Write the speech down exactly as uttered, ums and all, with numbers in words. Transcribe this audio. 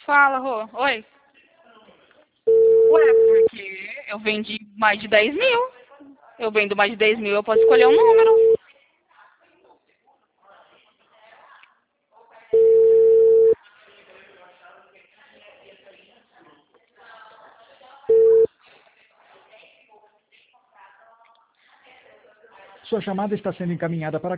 Fala, Rô. Oi. Ué, porque eu vendi mais de dez mil. Eu vendo mais de dez mil, eu posso escolher um número. Sua chamada está sendo encaminhada para